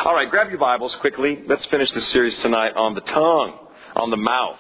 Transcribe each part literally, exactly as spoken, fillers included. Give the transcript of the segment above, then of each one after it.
All right, grab your Bibles quickly. Let's finish this series tonight on the tongue, on the mouth.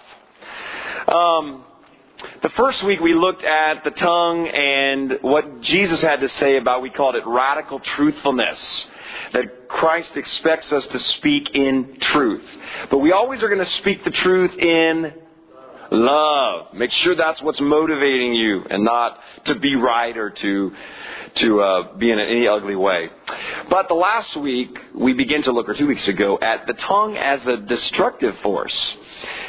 Um, the first week we looked at the tongue and what Jesus had to say about, we called it radical truthfulness. That Christ expects us to speak in truth. But we always are going to speak the truth in love. Make sure that's what's motivating you and not to be right or to to uh, be in any ugly way. But the last week, we began to look, or two weeks ago, at the tongue as a destructive force.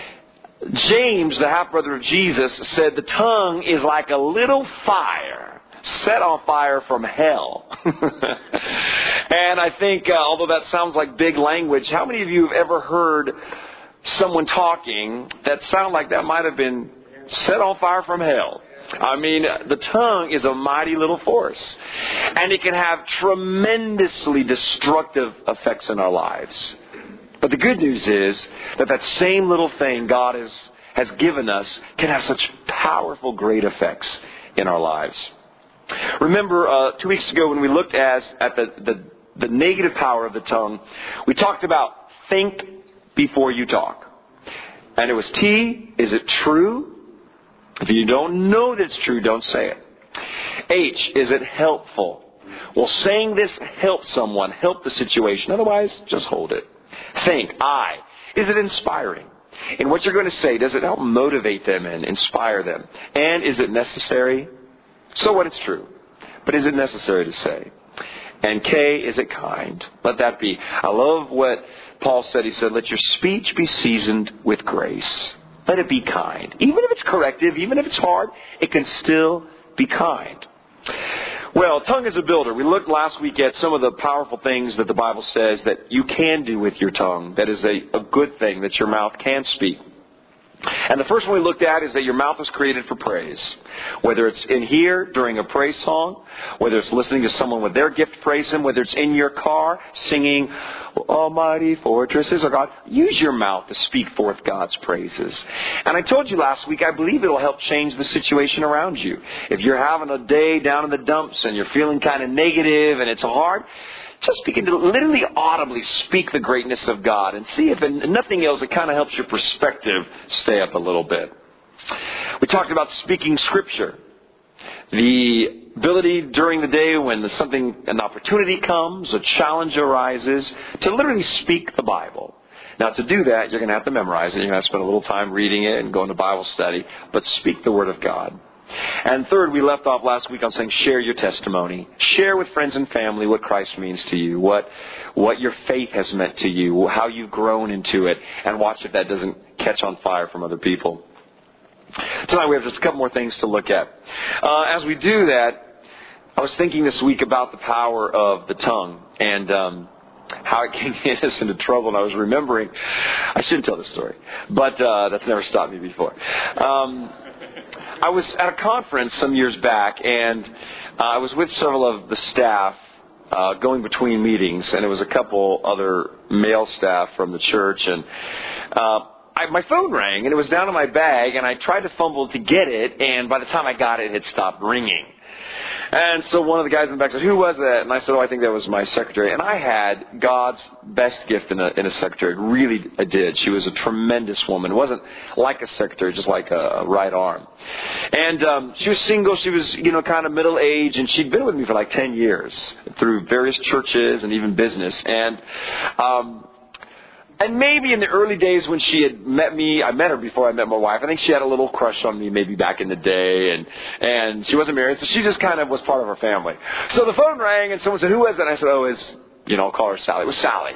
James, the half-brother of Jesus, said the tongue is like a little fire set on fire from hell. And I think, uh, although that sounds like big language, how many of you have ever heard someone talking that sounded like that might have been set on fire from hell? I mean, the tongue is a mighty little force. And it can have tremendously destructive effects in our lives. But the good news is that that same little thing God has, has given us can have such powerful, great effects in our lives. Remember, uh, two weeks ago when we looked as, at the, the, the negative power of the tongue, we talked about think before you talk. And it was T, is it true? If you don't know that it's true, don't say it. H, is it helpful? Well, saying this helps someone, help the situation. Otherwise, just hold it. Think. I, is it inspiring? And what you're going to say, does it help motivate them and inspire them? And is it necessary? So what, it's true. But is it necessary to say? And K, is it kind? Let that be. I love what Paul said. He said, let your speech be seasoned with grace. Let it be kind. Even if it's corrective, even if it's hard, it can still be kind. Well, tongue is a builder. We looked last week at some of the powerful things that the Bible says that you can do with your tongue. That is a, a good thing that your mouth can speak. And the first one we looked at is that your mouth was created for praise. Whether it's in here during a praise song, whether it's listening to someone with their gift praise Him, whether it's in your car singing Almighty Fortresses or God, use your mouth to speak forth God's praises. And I told you last week, I believe it'll help change the situation around you. If you're having a day down in the dumps and you're feeling kind of negative and it's hard, just begin to literally audibly speak the greatness of God and see if, and nothing else, it kind of helps your perspective stay up a little bit. We talked about speaking Scripture. The ability during the day when something, an opportunity comes, a challenge arises, to literally speak the Bible. Now, to do that, you're going to have to memorize it. You're going to have to spend a little time reading it and going to Bible study. But speak the Word of God. And third, we left off last week on saying share your testimony. Share with friends and family what Christ means to you, what what your faith has meant to you, how you've grown into it, and watch if that doesn't catch on fire from other people. Tonight we have just a couple more things to look at. Uh, as we do that, I was thinking this week about the power of the tongue and um, how it can get us into trouble. And I was remembering, I shouldn't tell this story, but uh, that's never stopped me before. Um I was at a conference some years back, and uh, I was with several of the staff uh, going between meetings, and it was a couple other male staff from the church, and uh, I, my phone rang, and it was down in my bag, and I tried to fumble to get it, and by the time I got it, it had stopped ringing. And so one of the guys in the back said, who was that? And I said, oh, I think that was my secretary. And I had God's best gift in a, in a secretary. Really, I did. She was a tremendous woman. It wasn't like a secretary, just like a, a right arm. And um, she was single. She was, you know, kind of middle age. And she'd been with me for like ten years through various churches and even business. And um And maybe in the early days when she had met me, I met her before I met my wife. I think she had a little crush on me maybe back in the day. And, and she wasn't married, so she just kind of was part of our family. So the phone rang and someone said, who was it? And I said, oh, it's, you know, I'll call her Sally. It was Sally.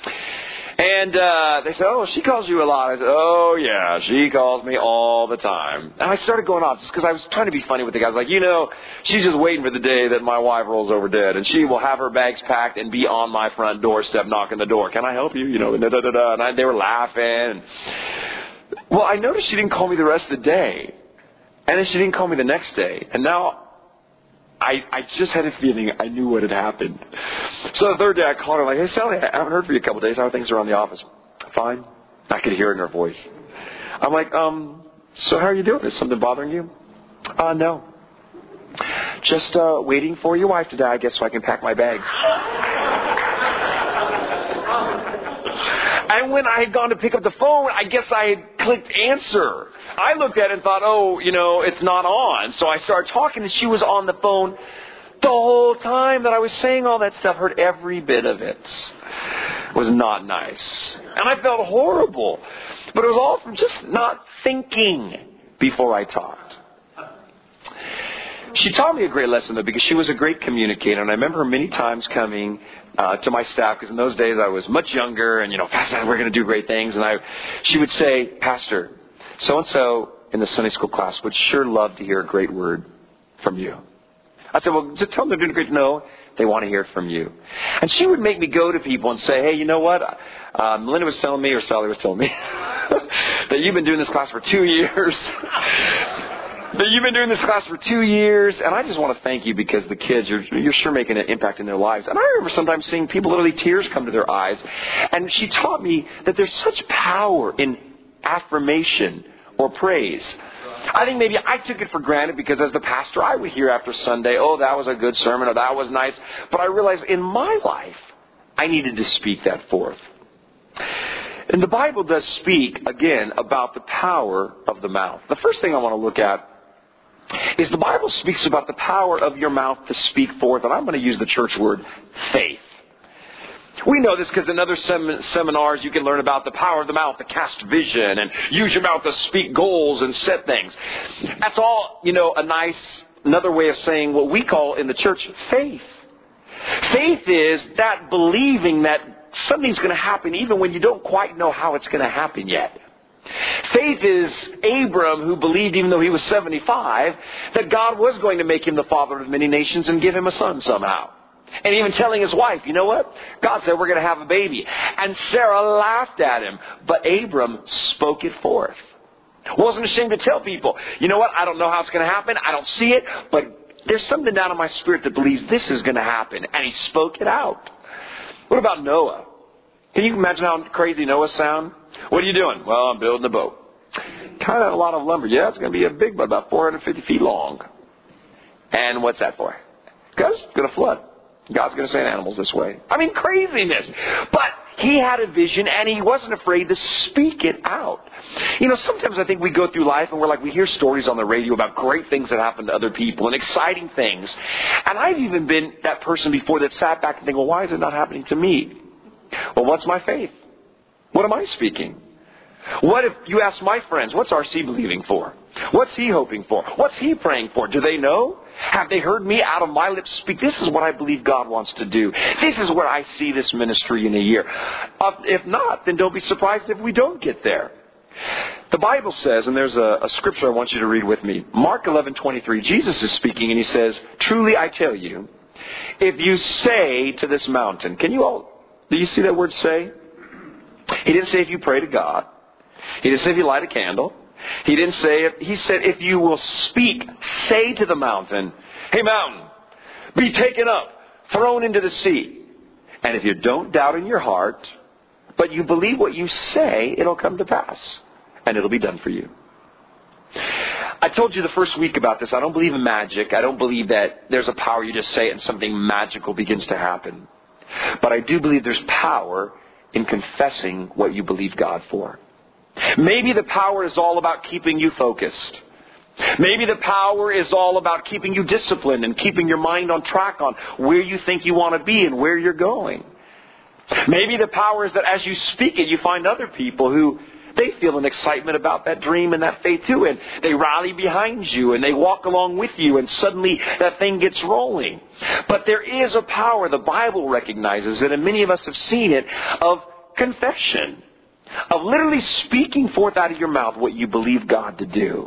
And uh, they said, oh, she calls you a lot. I said, oh, yeah, she calls me all the time. And I started going off just because I was trying to be funny with the guys. I was like, you know, she's just waiting for the day that my wife rolls over dead. And she will have her bags packed and be on my front doorstep knocking the door. Can I help you? You know, and, da, da, da, da. and I, they were laughing. Well, I noticed she didn't call me the rest of the day. And then she didn't call me the next day. And now I, I just had a feeling I knew what had happened. So the third day I called her like, hey, Sally, I haven't heard from you a couple of days. How are things around the office? Fine. I could hear it in her voice. I'm like, um, so how are you doing? Is something bothering you? Uh, no. Just uh, waiting for your wife to die, I guess, so I can pack my bags. And when I had gone to pick up the phone, I guess I had clicked answer. I looked at it and thought, oh, you know, it's not on. So I started talking, and she was on the phone the whole time that I was saying all that stuff. Heard every bit of it. It was not nice. And I felt horrible. But it was all from just not thinking before I talked. She taught me a great lesson, though, because she was a great communicator. And I remember her many times coming uh, to my staff, because in those days I was much younger, and, you know, Pastor, we're going to do great things. And I, she would say, Pastor, so-and-so in the Sunday school class would sure love to hear a great word from you. I said, well, just tell them they're doing great. No, they want to hear from you. And she would make me go to people and say, hey, you know what? Uh, Melinda was telling me, or Sally was telling me, that you've been doing this class for two years. That you've been doing this class for two years, and I just want to thank you because the kids, you're, you're sure making an impact in their lives. And I remember sometimes seeing people, literally tears come to their eyes. And she taught me that there's such power in affirmation or praise. I think maybe I took it for granted because as the pastor, I would hear after Sunday, oh, that was a good sermon, or that was nice. But I realized in my life, I needed to speak that forth. And the Bible does speak, again, about the power of the mouth. The first thing I want to look at is the Bible speaks about the power of your mouth to speak forth, and I'm going to use the church word, faith. We know this because in other sem- seminars you can learn about the power of the mouth to cast vision and use your mouth to speak goals and set things. That's all, you know, a nice, another way of saying what we call in the church faith. Faith is that believing that something's going to happen even when you don't quite know how it's going to happen yet. Faith is Abram, who believed, even though he was seventy-five, that God was going to make him the father of many nations and give him a son somehow. And even telling his wife, you know what? God said we're going to have a baby. And Sarah laughed at him. But Abram spoke it forth. Wasn't ashamed to tell people, you know what? I don't know how it's going to happen. I don't see it. But there's something down in my spirit that believes this is going to happen. And he spoke it out. What about Noah? Can you imagine how crazy Noah sound? What are you doing? Well, I'm building a boat. Kind of a lot of lumber. Yeah, it's going to be a big boat, about four hundred fifty feet long. And what's that for? Because it's going to flood. God's going to send animals this way. I mean, craziness. But he had a vision and he wasn't afraid to speak it out. You know, sometimes I think we go through life and we're like, we hear stories on the radio about great things that happen to other people and exciting things. And I've even been that person before that sat back and think, well, why is it not happening to me? Well, what's my faith? What am I speaking? What if you ask my friends, what's R C believing for? What's he hoping for? What's he praying for? Do they know? Have they heard me out of my lips speak? This is what I believe God wants to do. This is where I see this ministry in a year. Uh, if not, then don't be surprised if we don't get there. The Bible says, and there's a, a scripture I want you to read with me. Mark eleven twenty-three, Jesus is speaking and he says, truly I tell you, if you say to this mountain, can you all, do you see that word say? He didn't say if you pray to God. He didn't say if you light a candle. He didn't say, if, he said if you will speak, say to the mountain, hey mountain, be taken up, thrown into the sea. And if you don't doubt in your heart, but you believe what you say, it'll come to pass. And it'll be done for you. I told you the first week about this. I don't believe in magic. I don't believe that there's a power you just say it and something magical begins to happen. But I do believe there's power in confessing what you believe God for. Maybe the power is all about keeping you focused. Maybe the power is all about keeping you disciplined and keeping your mind on track on where you think you want to be and where you're going. Maybe the power is that as you speak it, you find other people who they feel an excitement about that dream and that faith too. And they rally behind you and they walk along with you and suddenly that thing gets rolling. But there is a power, the Bible recognizes it, and many of us have seen it, of confession. Of literally speaking forth out of your mouth what you believe God to do.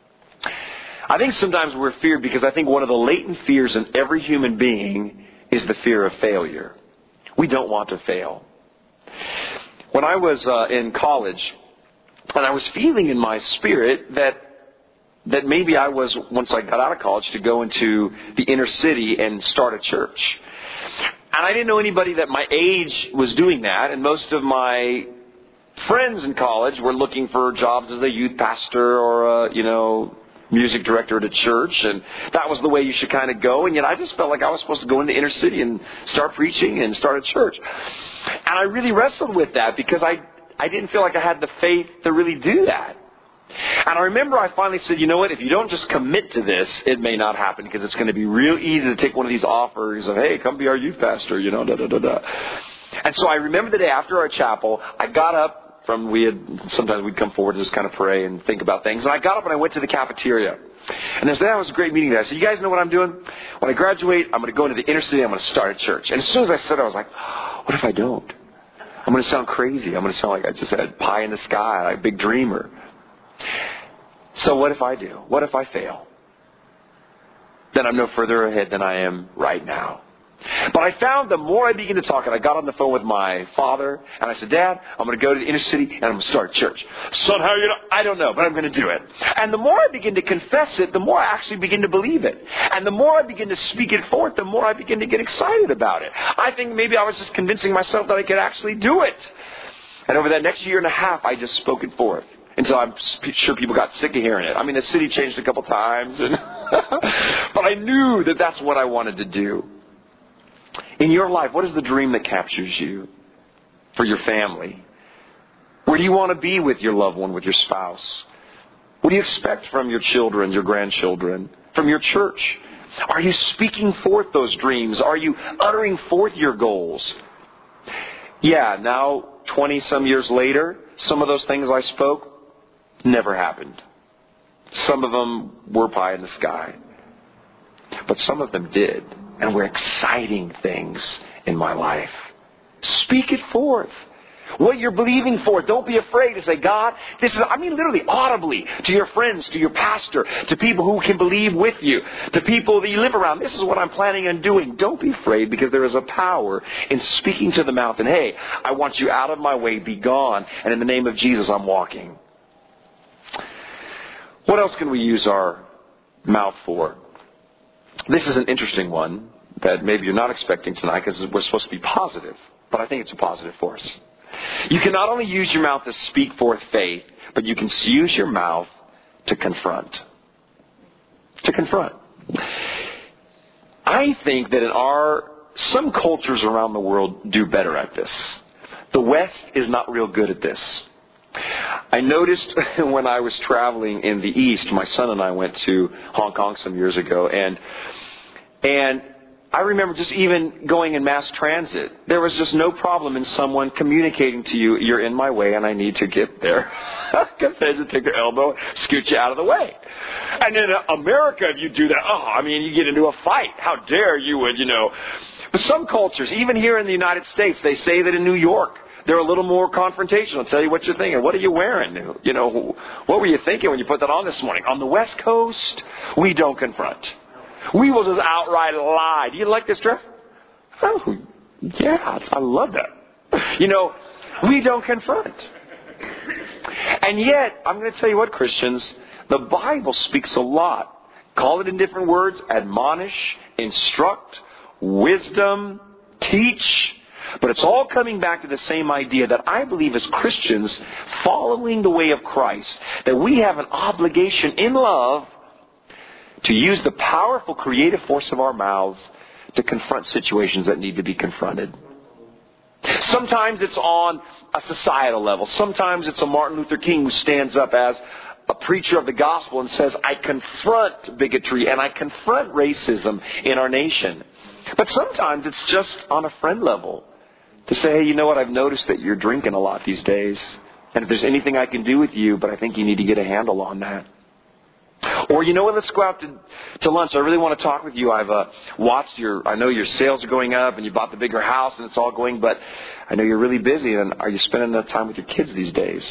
I think sometimes we're feared because I think one of the latent fears in every human being is the fear of failure. We don't want to fail. When I was uh, in college, and I was feeling in my spirit that that maybe I was, once I got out of college, to go into the inner city and start a church. And I didn't know anybody that my age was doing that, and most of my friends in college were looking for jobs as a youth pastor or a, you know, music director at a church, and that was the way you should kind of go. And yet I just felt like I was supposed to go into the inner city and start preaching and start a church. And I really wrestled with that because I I didn't feel like I had the faith to really do that. And I remember I finally said, you know what, if you don't just commit to this, it may not happen, because it's going to be real easy to take one of these offers of, hey, come be our youth pastor, you know, da da da da. And so I remember the day after our chapel, I got up from, we had, sometimes we'd come forward and just kind of pray and think about things. And I got up and I went to the cafeteria. And I said, that was a great meeting today. I said, you guys know what I'm doing? When I graduate, I'm going to go into the inner city, I'm going to start a church. And as soon as I said it, I was like, oh, what if I don't? I'm going to sound crazy. I'm going to sound like I just had pie in the sky, like a big dreamer. So what if I do? What if I fail? Then I'm no further ahead than I am right now. But I found the more I began to talk, and I got on the phone with my father, and I said, Dad, I'm going to go to the inner city, and I'm going to start a church. Son, how are you going to? I don't know, but I'm going to do it. And the more I begin to confess it, the more I actually begin to believe it. And the more I begin to speak it forth, the more I begin to get excited about it. I think maybe I was just convincing myself that I could actually do it. And over that next year and a half, I just spoke it forth. Until I'm sure people got sick of hearing it. I mean, the city changed a couple times. And but I knew that that's what I wanted to do. In your life, what is the dream that captures you for your family? Where do you want to be with your loved one, with your spouse? What do you expect from your children, your grandchildren, from your church? Are you speaking forth those dreams? Are you uttering forth your goals? Yeah, now twenty-some years later, some of those things I spoke never happened. Some of them were pie in the sky. But some of them did. And were exciting things in my life. Speak it forth. What you're believing for. Don't be afraid to say, God, this is, I mean literally audibly, to your friends, to your pastor, to people who can believe with you, to people that you live around. This is what I'm planning on doing. Don't be afraid, because there is a power in speaking to the mountain. Hey, I want you out of my way. Be gone. And in the name of Jesus, I'm walking. What else can we use our mouth for? This is an interesting one that maybe you're not expecting tonight, because we're supposed to be positive. But I think it's a positive force. You can not only use your mouth to speak forth faith, but you can use your mouth to confront. To confront. I think that in our, some cultures around the world do better at this. The West is not real good at this. I noticed when I was traveling in the East, my son and I went to Hong Kong some years ago, and and I remember just even going in mass transit, there was just no problem in someone communicating to you, you're in my way and I need to get there. Because they just take their elbow, scoot you out of the way. And in America, if you do that, oh, I mean, you get into a fight. How dare you would, you know. But some cultures, even here in the United States, they say that in New York, they're a little more confrontational. Tell you what you're thinking. What are you wearing? You know, what were you thinking when you put that on this morning? On the West Coast, we don't confront. We will just outright lie. Do you like this dress? Oh, yeah, I love that. You know, we don't confront. And yet, I'm going to tell you what, Christians, the Bible speaks a lot. Call it in different words. Admonish, instruct, wisdom, teach. But it's all coming back to the same idea that I believe as Christians, following the way of Christ, that we have an obligation in love to use the powerful creative force of our mouths to confront situations that need to be confronted. Sometimes it's on a societal level. Sometimes it's a Martin Luther King who stands up as a preacher of the gospel and says, I confront bigotry and I confront racism in our nation. But sometimes it's just on a friend level. To say, hey, you know what, I've noticed that you're drinking a lot these days. And if there's anything I can do with you, but I think you need to get a handle on that. Or, you know what, let's go out to, to lunch. I really want to talk with you. I've uh, watched your, I know your sales are going up and you bought the bigger house and it's all going, but I know you're really busy. And are you spending enough time with your kids these days?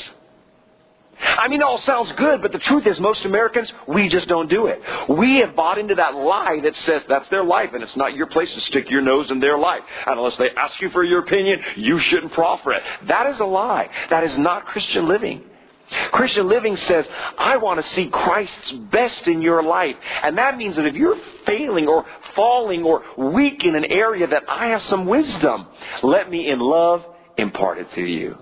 I mean, it all sounds good, but the truth is most Americans, we just don't do it. We have bought into that lie that says that's their life and it's not your place to stick your nose in their life. And unless they ask you for your opinion, you shouldn't proffer it. That is a lie. That is not Christian living. Christian living says, I want to see Christ's best in your life. And that means that if you're failing or falling or weak in an area, that I have some wisdom. Let me in love impart it to you.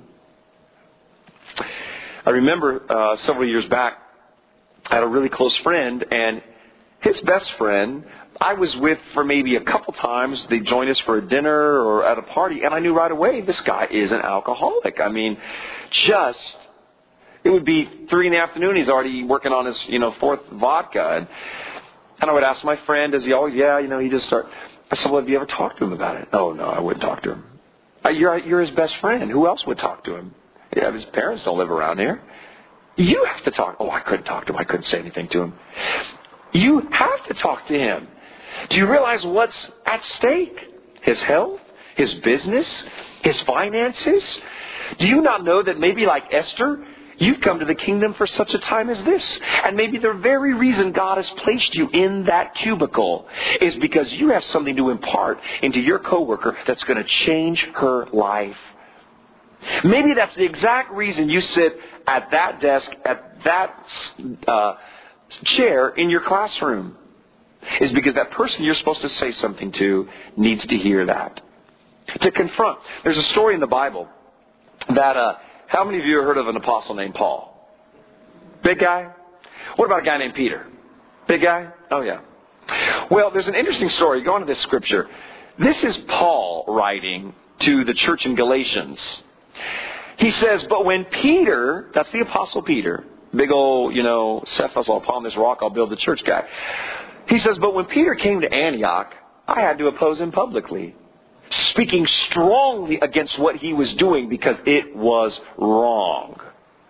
I remember uh, several years back, I had a really close friend, and His best friend, I was with for maybe a couple times. They joined us for a dinner or at a party, and I knew right away this guy is an alcoholic. I mean, just, it would be three in the afternoon. He's already working on his, you know, fourth vodka. And, and I would ask my friend, does he always, yeah, you know, he just start. I said, well, have you ever talked to him about it? Oh, no, I wouldn't talk to him. Uh, you're, you're his best friend. Who else would talk to him? Yeah, his parents don't live around here. You have to talk. Oh, I couldn't talk to him. I couldn't say anything to him. You have to talk to him. Do you realize what's at stake? His health, his business, his finances. Do you not know that maybe like Esther, you've come to the kingdom for such a time as this? And maybe the very reason God has placed you in that cubicle is because you have something to impart into your coworker that's going to change her life. Maybe that's the exact reason you sit at that desk, at that uh, chair in your classroom. Is because that person you're supposed to say something to needs to hear that. To confront. There's a story in the Bible that, uh, how many of you have heard of an apostle named Paul? Big guy? What about a guy named Peter? Big guy? Oh yeah. Well, there's an interesting story. Go on to this scripture. This is Paul writing to the church in Galatians. He says, but when Peter, that's the apostle Peter, big old, you know, Cephas, upon this rock I'll build the church guy. He says, but when Peter came to Antioch, I had to oppose him publicly, speaking strongly against what he was doing because it was wrong.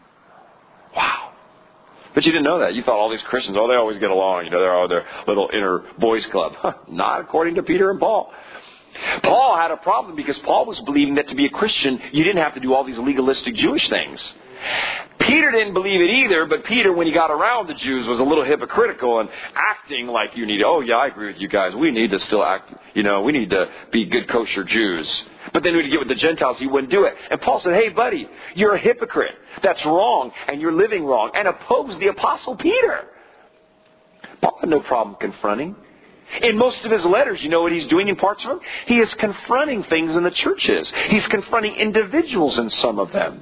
Wow. But you didn't know that. You thought all these Christians, oh, they always get along. You know, they're all their little inner boys club. Huh, not according to Peter and Paul. Paul had a problem because Paul was believing that to be a Christian, you didn't have to do all these legalistic Jewish things. Peter didn't believe it either, but Peter, when he got around the Jews, was a little hypocritical and acting like you need, oh yeah, I agree with you guys. We need to still act, you know, we need to be good kosher Jews. But then when he get with the Gentiles, he wouldn't do it. And Paul said, hey buddy, you're a hypocrite. That's wrong, and you're living wrong. And opposed the apostle Peter. Paul had no problem confronting. In most of his letters, you know what he's doing in parts of them? He is confronting things in the churches. He's confronting individuals in some of them.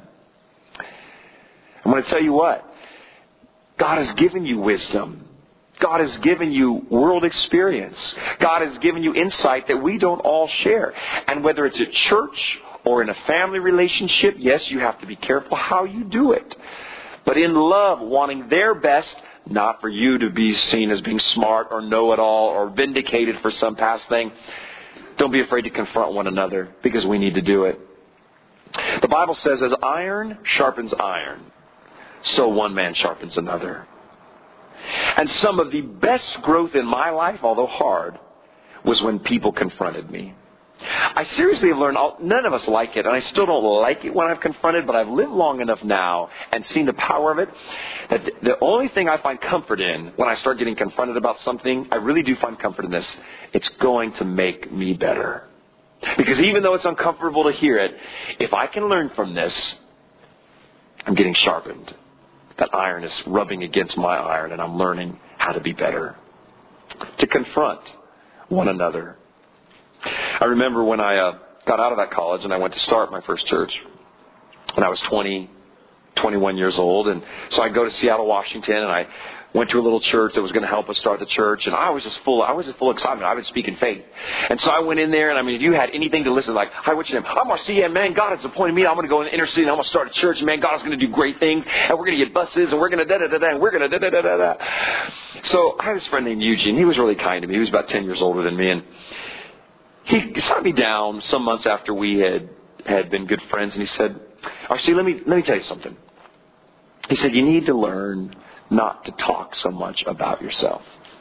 I'm going to tell you what. God has given you wisdom. God has given you world experience. God has given you insight that we don't all share. And whether it's at church or in a family relationship, yes, you have to be careful how you do it. But in love, wanting their best, not for you to be seen as being smart or know-it-all or vindicated for some past thing. Don't be afraid to confront one another because we need to do it. The Bible says, as iron sharpens iron, so one man sharpens another. And some of the best growth in my life, although hard, was when people confronted me. I seriously have learned, none of us like it, and I still don't like it when I'm confronted, but I've lived long enough now and seen the power of it, that the only thing I find comfort in when I start getting confronted about something, I really do find comfort in this, it's going to make me better. Because even though it's uncomfortable to hear it, if I can learn from this, I'm getting sharpened. That iron is rubbing against my iron, and I'm learning how to be better. To confront one another. I remember when I uh, got out of that college and I went to start my first church. And I was twenty, twenty-one years old. And so I go to Seattle, Washington, and I went to a little church that was going to help us start the church. And I was just full, I was just full of excitement. I would speak in faith. And so I went in there, and I mean, if you had anything to listen, like, hi, what's your name? I'm Marcia, man, God has appointed me. I'm going to go in the inner city, and I'm going to start a church, and man, God is going to do great things. And we're going to get buses, and we're going to da-da-da-da, and we're going to da-da-da-da-da. So I had this friend named Eugene. He was really kind to me. He was about ten years older than me. And he sat me down some months after we had, had been good friends, and he said, R C, let me, let me tell you something. He said, you need to learn not to talk so much about yourself.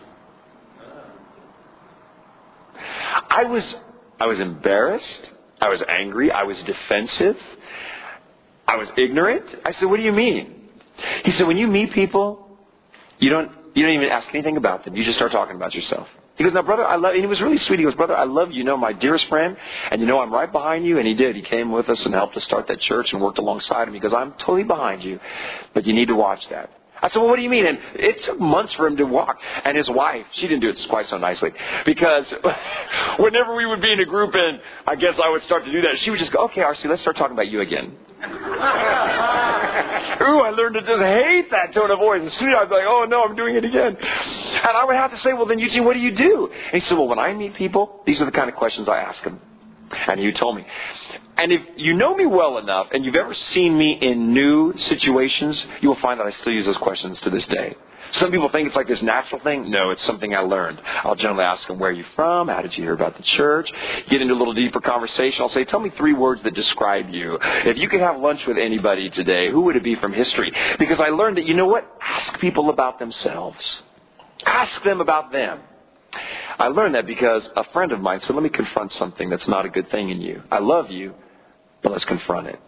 I was, I was embarrassed. I was angry. I was defensive. I was ignorant. I said, what do you mean? He said, when you meet people, you don't, you don't even ask anything about them. You just start talking about yourself. He goes, now, brother, I love you. And he was really sweet. He goes, brother, I love you. You know, my dearest friend. And you know, I'm right behind you. And he did. He came with us and helped us start that church and worked alongside him. He goes, I'm totally behind you. But you need to watch that. I said, well, what do you mean? And it took months for him to walk. And his wife, she didn't do it quite so nicely. Because whenever we would be in a group and I guess I would start to do that, she would just go, okay, R C, let's start talking about you again. Ooh, I learned to just hate that tone of voice. As soon as I'd be like, oh no, I'm doing it again. And I would have to say, well then Eugene, what do you do? And he said, well when I meet people, these are the kind of questions I ask them. And he told me. And if you know me well enough and you've ever seen me in new situations, you will find that I still use those questions to this day. Some people think it's like this natural thing. No, it's something I learned. I'll generally ask them, where are you from? How did you hear about the church? Get into a little deeper conversation. I'll say, tell me three words that describe you. If you could have lunch with anybody today, who would it be from history? Because I learned that, you know what? Ask people about themselves. Ask them about them. I learned that because a friend of mine said, let me confront something that's not a good thing in you. I love you, but let's confront it.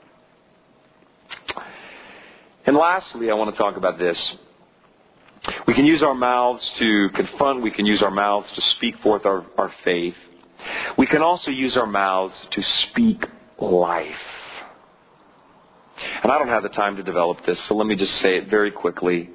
And lastly, I want to talk about this. We can use our mouths to confront. We can use our mouths to speak forth our, our faith. We can also use our mouths to speak life. And I don't have the time to develop this, so let me just say it very quickly.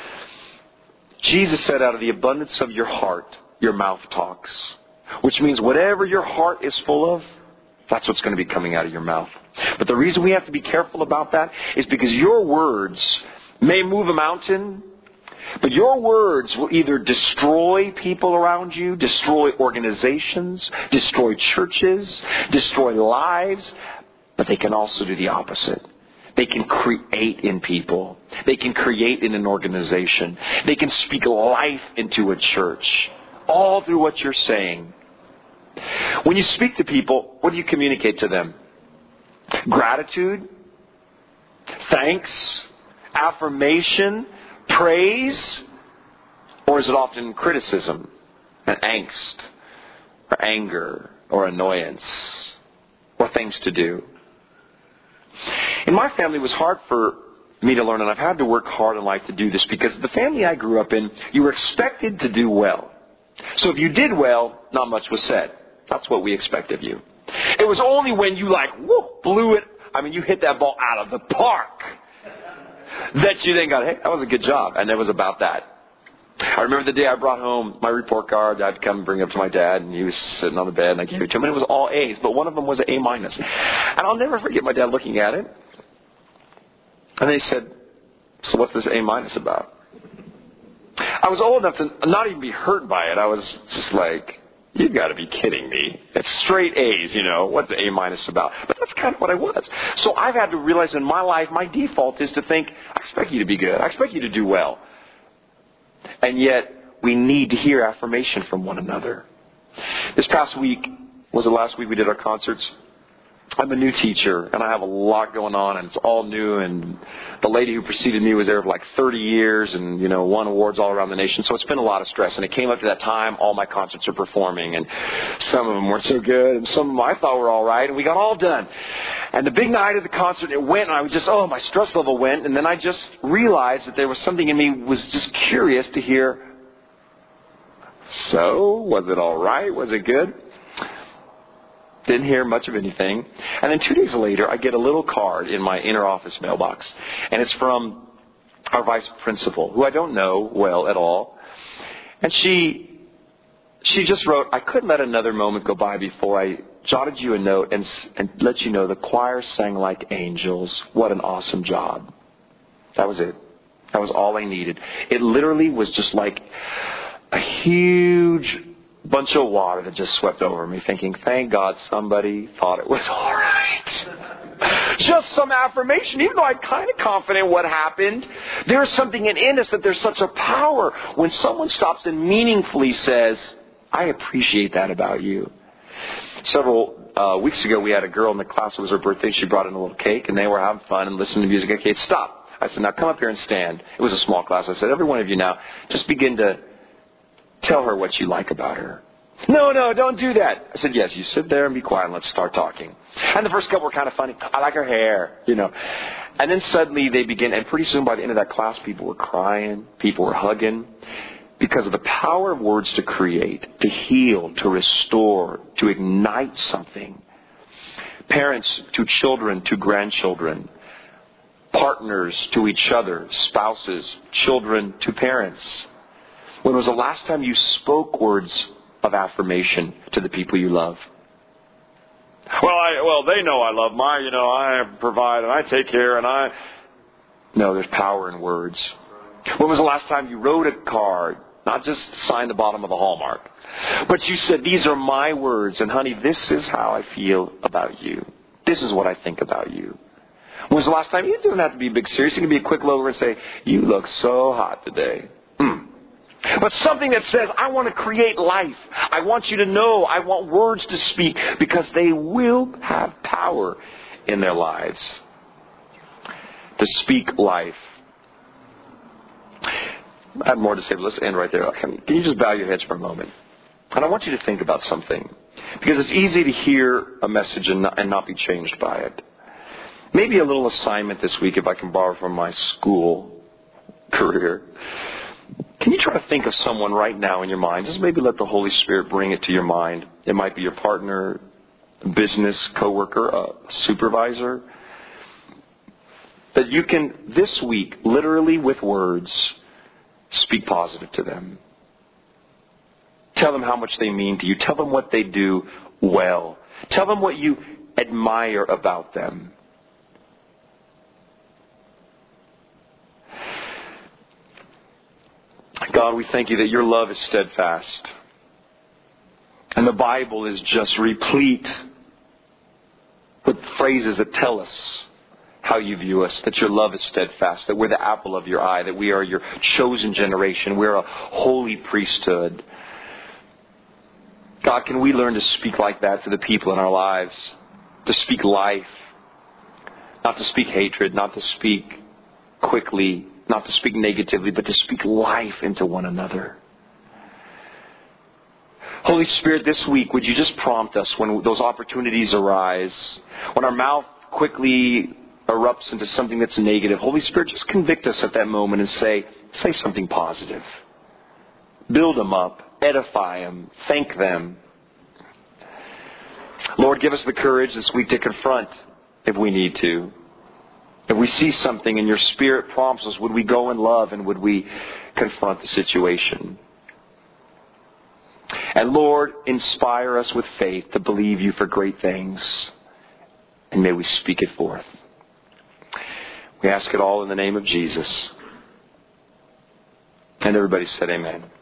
Jesus said, out of the abundance of your heart, your mouth talks. Which means whatever your heart is full of, that's what's going to be coming out of your mouth. But the reason we have to be careful about that is because your words may move a mountain, but your words will either destroy people around you, destroy organizations, destroy churches, destroy lives, but they can also do the opposite. They can create in people. They can create in an organization. They can speak life into a church, all through what you're saying. When you speak to people, what do you communicate to them? Gratitude, thanks, affirmation, praise, or is it often criticism and angst or anger or annoyance or things to do? In my family, it was hard for me to learn, and I've had to work hard in life to do this, because the family I grew up in, you were expected to do well. So if you did well, not much was said. That's what we expect of you. It was only when you like, whoo, blew it, I mean, you hit that ball out of the park, that you then got, hey, that was a good job. And it was about that. I remember the day I brought home my report card. I'd come bring it up to my dad, and he was sitting on the bed, and I gave it to him, and it was all A's, but one of them was an A minus. And I'll never forget my dad looking at it. And they said, so what's this A minus about? I was old enough to not even be hurt by it. I was just like, you've got to be kidding me. It's straight A's, you know. What's the A minus about? But that's kind of what I was. So I've had to realize in my life, my default is to think, I expect you to be good. I expect you to do well. And yet, we need to hear affirmation from one another. This past week, was the last week we did our concerts. I'm a new teacher, and I have a lot going on, and it's all new, and the lady who preceded me was there for like thirty years, and, you know, won awards all around the nation, so it's been a lot of stress, and it came up to that time, all my concerts are performing, and some of them weren't so good, and some of them I thought were all right, and we got all done. And the big night of the concert, it went, and I was just, oh, my stress level went, and then I just realized that there was something in me was just curious to hear, so, was it all right? Was it good? Didn't hear much of anything. And then two days later, I get a little card in my inner office mailbox. And it's from our vice principal, who I don't know well at all. And she she just wrote, I couldn't let another moment go by before I jotted you a note and, and let you know the choir sang like angels. What an awesome job. That was it. That was all I needed. It literally was just like a huge bunch of water that just swept over me, thinking, thank God somebody thought it was all right. Just some affirmation, even though I'm kind of confident what happened. There's something in us that there's such a power when someone stops and meaningfully says, I appreciate that about you. Several uh, weeks ago, we had a girl in the class. It was her birthday. She brought in a little cake, and they were having fun and listening to music. Okay, stop. I said, now come up here and stand. It was a small class. I said, every one of you now, just begin to tell her what you like about her. No, no, don't do that. I said, yes, you sit there and be quiet and let's start talking. And the first couple were kind of funny. I like her hair, you know. And then suddenly they begin, and pretty soon by the end of that class, people were crying, people were hugging, because of the power of words to create, to heal, to restore, to ignite something. Parents to children, to grandchildren, partners to each other, spouses, children to parents. When was the last time you spoke words of affirmation to the people you love? Well, I, well, they know I love my, you know, I provide and I take care and I... No, there's power in words. When was the last time you wrote a card? Not just signed the bottom of a Hallmark. But you said, these are my words, and honey, this is how I feel about you. This is what I think about you. When was the last time? It doesn't have to be big serious. It can be a quick look over and say, you look so hot today. Mm. But something that says, I want to create life. I want you to know. I want words to speak because they will have power in their lives. To speak life. I have more to say, but let's end right there. Can, can you just bow your heads for a moment? And I want you to think about something. Because it's easy to hear a message and not, and not be changed by it. Maybe a little assignment this week, if I can borrow from my school career. Can you try to think of someone right now in your mind? Just maybe let the Holy Spirit bring it to your mind. It might be your partner, business, coworker, a supervisor. That you can, this week, literally with words, speak positive to them. Tell them how much they mean to you. Tell them what they do well. Tell them what you admire about them. God, we thank you that your love is steadfast. And the Bible is just replete with phrases that tell us how you view us, that your love is steadfast, that we're the apple of your eye, that we are your chosen generation, we're a holy priesthood. God, can we learn to speak like that to the people in our lives? To speak life, not to speak hatred, not to speak quickly, not to speak negatively, but to speak life into one another. Holy Spirit, this week, would you just prompt us when those opportunities arise, when our mouth quickly erupts into something that's negative. Holy Spirit, just convict us at that moment and say, say something positive. Build them up, edify them, thank them. Lord, give us the courage this week to confront if we need to. If we see something and your Spirit prompts us, would we go in love and would we confront the situation? And Lord, inspire us with faith to believe you for great things. And may we speak it forth. We ask it all in the name of Jesus. And everybody said amen.